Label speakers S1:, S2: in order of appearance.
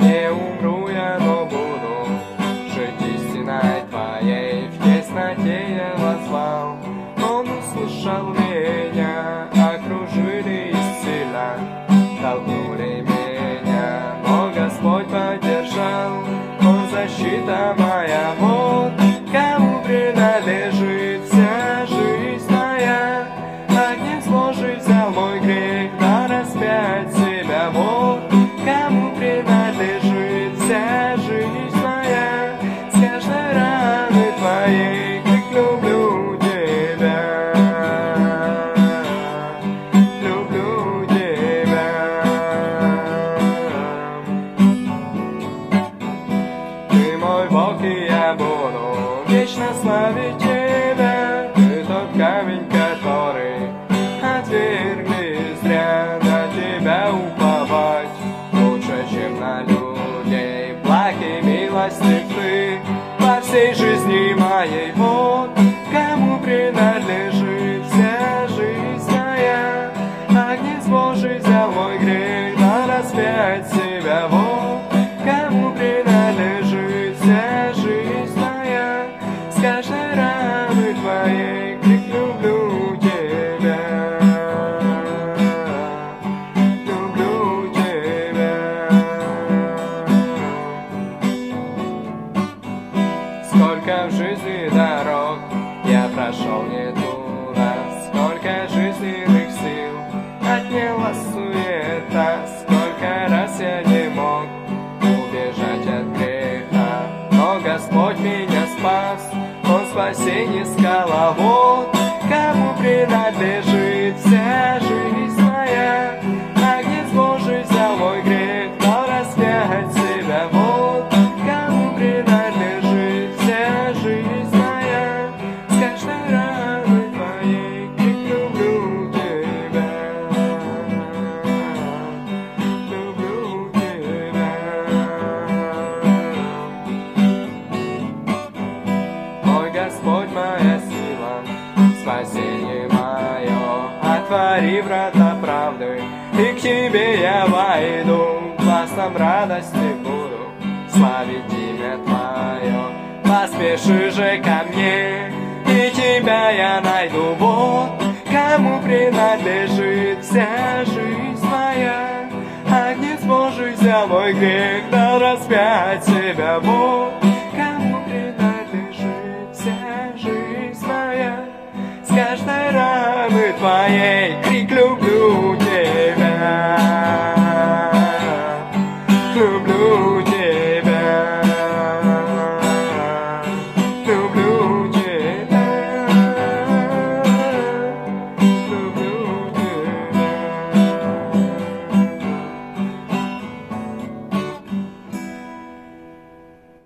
S1: Не умру я, но буду жить истиной Твоей. В тесноте я воззвал, Он услышал меня, окружили и сильно толкнули меня, но Господь поддержал, Он защита моя. Вот кому принадлежит вся жизнь моя. Агнец Божий взял мой грех, да распять себя. Вот кому принадлежит вся жизнь моя. С каждой раны Твоей крик: люблю Тебя, люблю Тебя. Ты мой Бог, и я буду вечно славить Тебя. Ты тот камень, который отвергли зря. На Тебя уповать лучше, чем на людей. Благ и милостив Ты во всей жизни моей. Вот кому принадлежит вся жизнь моя. Агнец Божий взял мой грех, да распять себя. Вот кому принадлежит вся жизнь моя. С каждой раны Твоей крик: люблю Тебя, люблю Тебя. Сколько в жизни дорог я прошел не туда, сколько жизненных сил отняла суета, сколько раз я не мог убежать от греха, но Господь меня спас, Он спасение скала. Вот кому принадлежит вся жизнь моя. Агнец Божий взял мой грех, дал распять себя. Вот кому принадлежит вся жизнь моя. С каждой раны Твоей крик: люблю Тебя, люблю Тебя. Мой Господь, моя сила, спасение мое. Отвори врата правды, и к Тебе я войду. Гласом радости буду славить имя Твое. Поспеши же ко мне, и Тебя я найду. Вот кому принадлежит вся жизнь моя. Агнец Божий взял мой грех, дал распять себя. Вот кому принадлежит вся жизнь моя. С каждой раны Твоей крик: люблю